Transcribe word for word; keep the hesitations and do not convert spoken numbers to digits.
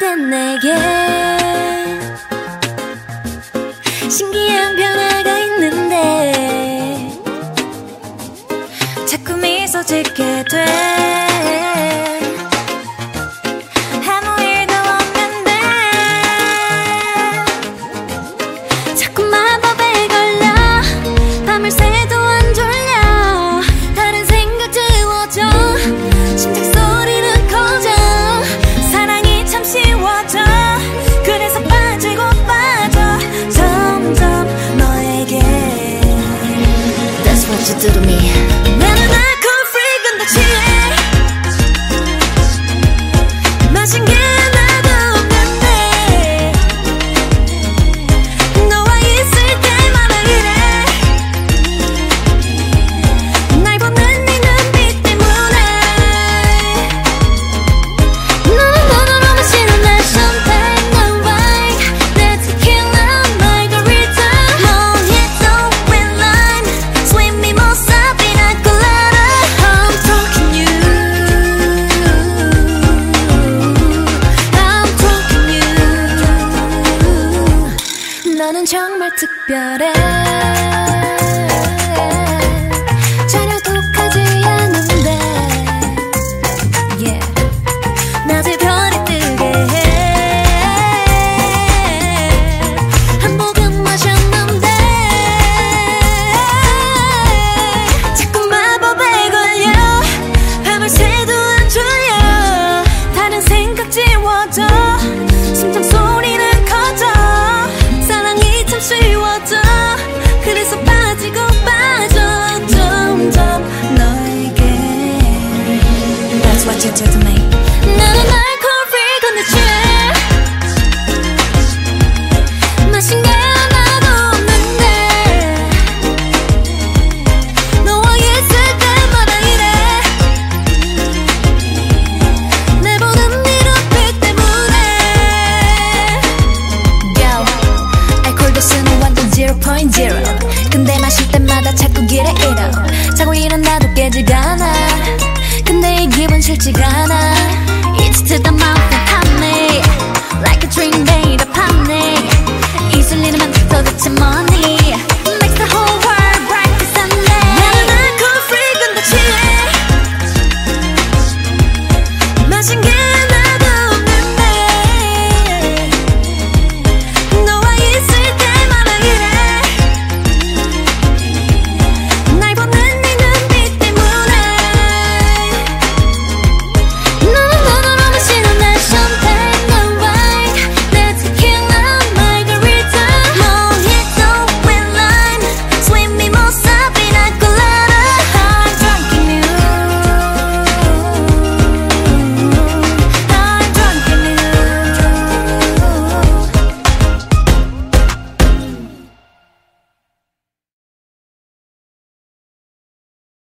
없는 내게 신기한 변화가 있는데 자꾸 미소 짓게 돼. 아무 일도 없는데 자꾸 마법에 걸려 밤을 새도 안 졸려. 다른 생각 지워져 심장 소리는 커져. 사랑이 참 쉬워져. 그래서 빠지고 빠져 점점 너에게. That's what you do to me. 나는 alcohol free 근데 취해. 마신 게 하나도 없는데 너와 있을 때마다 이래. 날 보는 네 눈빛 때문에. 너는 너무너무 마시는 내 champagne 난 wine 내 tequila margarita mojito red lime sweet mimosa pina colada. I'm talking you I'm talking you. 너는 정말 특별해.